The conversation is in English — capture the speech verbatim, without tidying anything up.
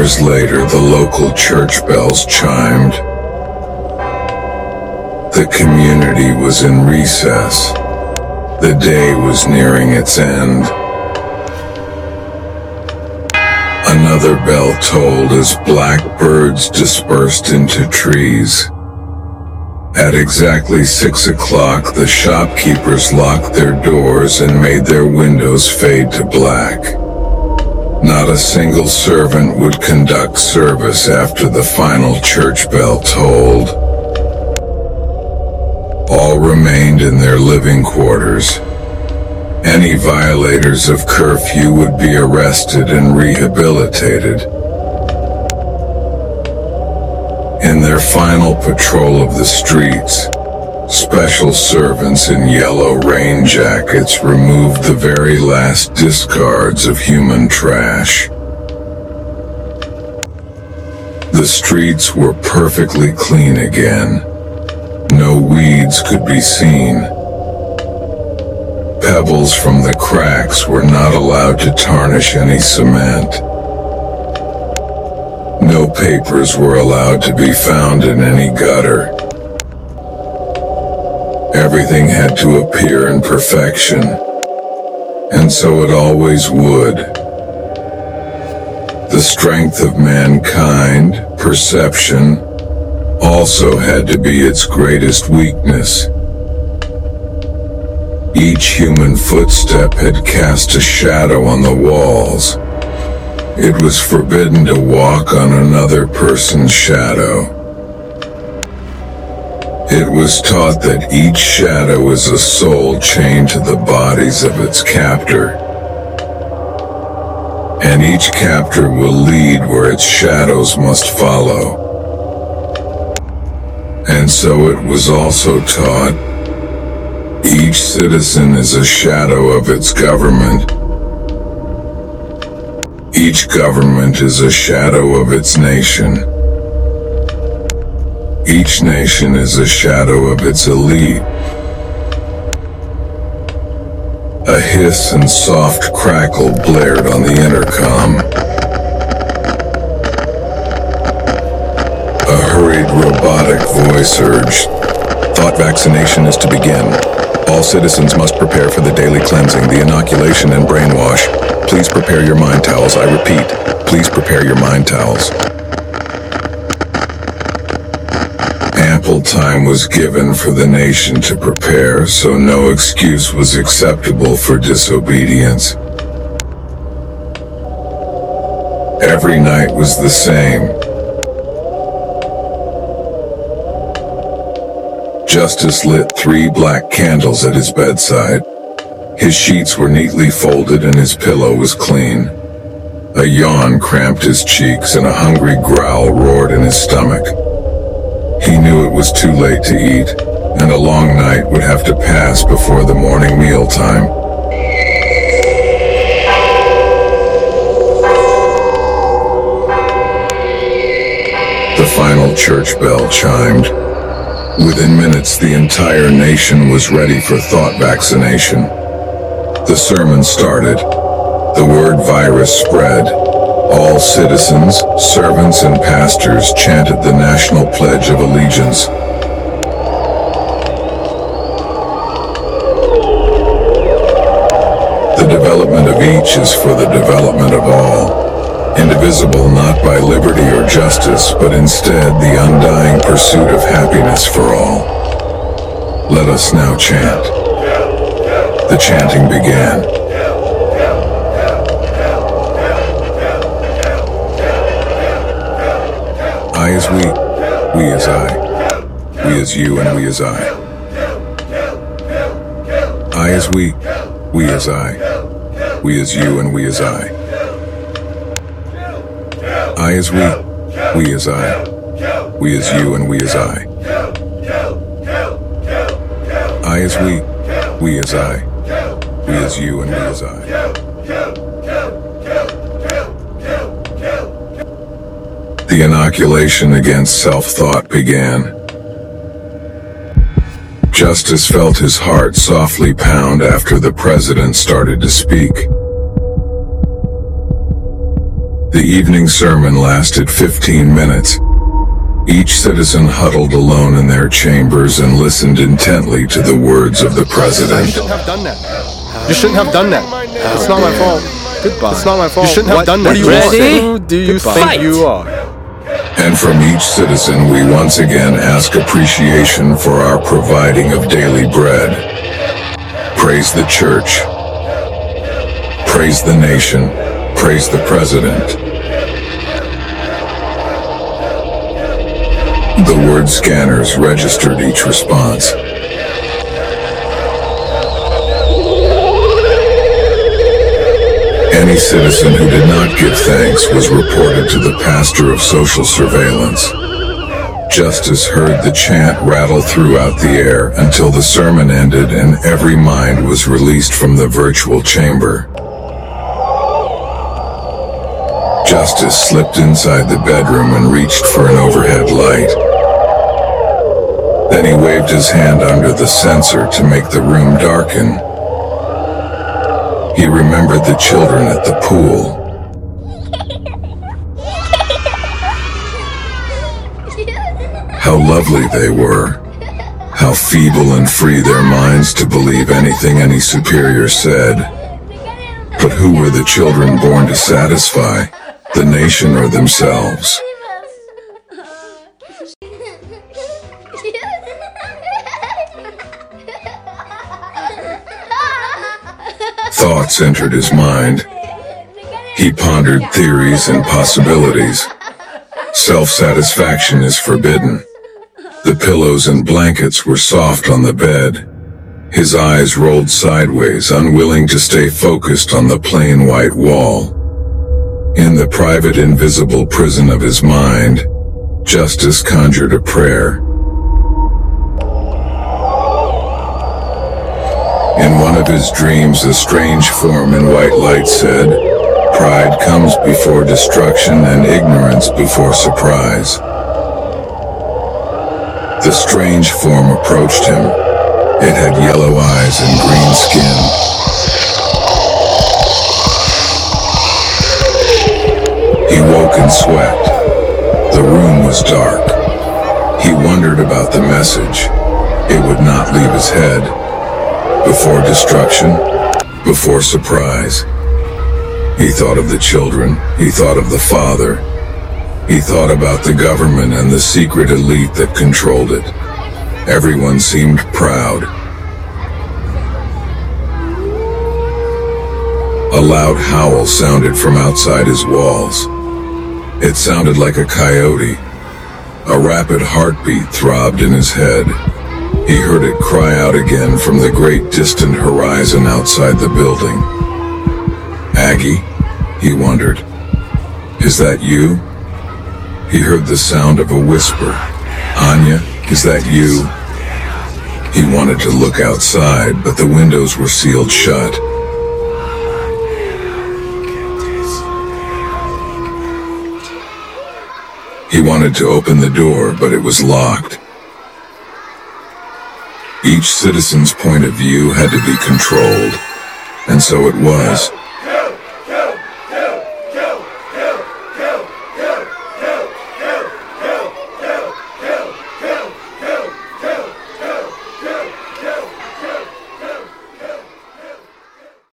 hours later, the local church bells chimed. The community was in recess. The day was nearing its end. Another bell tolled as blackbirds dispersed into trees. At exactly six o'clock, the shopkeepers locked their doors and made their windows fade to black. Not a single servant would conduct service after the final church bell tolled. All remained in their living quarters. Any violators of curfew would be arrested and rehabilitated. In their final patrol of the streets, special servants in yellow rain jackets removed the very last discards of human trash. The streets were perfectly clean again. No weeds could be seen. Pebbles from the cracks were not allowed to tarnish any cement. No papers were allowed to be found in any gutter. Everything had to appear in perfection, and so it always would. The strength of mankind, perception, also had to be its greatest weakness. Each human footstep had cast a shadow on the walls. It was forbidden to walk on another person's shadow. It was taught that each shadow is a soul chained to the bodies of its captor, and each captor will lead where its shadows must follow. And so it was also taught, each citizen is a shadow of its government. Each government is a shadow of its nation. Each nation is a shadow of its elite. A hiss and soft crackle blared on the intercom. A hurried robotic voice urged, "Thought vaccination is to begin. All citizens must prepare for the daily cleansing, the inoculation and brainwash. Please prepare your mind towels. I repeat, please prepare your mind towels." Ample time was given for the nation to prepare, so no excuse was acceptable for disobedience. Every night was the same. Justice lit three black candles at his bedside. His sheets were neatly folded and his pillow was clean. A yawn cramped his cheeks and a hungry growl roared in his stomach. He knew it was too late to eat, and a long night would have to pass before the morning meal time. The final church bell chimed. Within minutes, the entire nation was ready for thought vaccination. The sermon started. The word virus spread. All citizens, servants, and pastors chanted the National Pledge of Allegiance. The development of each is for the development of all, indivisible not by liberty or justice, but instead the undying pursuit of happiness for all. Let us now chant. The chanting began. I as we, we as I, we as you, and we as I. I as we, we as I, we as you, and we as I. I as we, we as I, we as you, and we as I. I as we, we as I, we as you, and we as I. The inoculation against self-thought began. Justice felt his heart softly pound after the president started to speak. The evening sermon lasted fifteen minutes. Each citizen huddled alone in their chambers and listened intently to the words of the You president. shouldn't have done that. You shouldn't have done that. It's not my fault. Goodbye. It's not my fault. You shouldn't have What- done what that. do you want? Ready? Who do you Goodbye. think Fight. you are? And from each citizen we once again ask appreciation for our providing of daily bread. Praise the church. Praise the nation. Praise the president. The word scanners registered each response. Any citizen who did not give thanks was reported to the pastor of social surveillance. Justice heard the chant rattle throughout the air until the sermon ended and every mind was released from the virtual chamber. Justice slipped inside the bedroom and reached for an overhead light. Then he waved his hand under the sensor to make the room darken. He remembered the children at the pool. How lovely they were. How feeble and free their minds to believe anything any superior said. But who were the children born to satisfy? The nation or themselves? Thoughts entered his mind. He pondered theories and possibilities. Self-satisfaction is forbidden. The pillows and blankets were soft on the bed. His eyes rolled sideways, unwilling to stay focused on the plain white wall. In the private invisible prison of his mind, Justice conjured a prayer. In one of his dreams, a strange form in white light said, "Pride comes before destruction and ignorance before surprise." The strange form approached him. It had yellow eyes and green skin. He woke in sweat. The room was dark. He wondered about the message. It would not leave his head. Before destruction, before surprise. He thought of the children. He thought of the father. He thought about the government and the secret elite that controlled it. Everyone seemed proud. A loud howl sounded from outside his walls. It sounded like a coyote. A rapid heartbeat throbbed in his head. He heard it cry out again from the great distant horizon outside the building. Aggie, he wondered, is that you? He heard the sound of a whisper. Anya, is that you? He wanted to look outside, but the windows were sealed shut. He wanted to open the door, but it was locked. Each citizen's point of view had to be controlled, and so it was.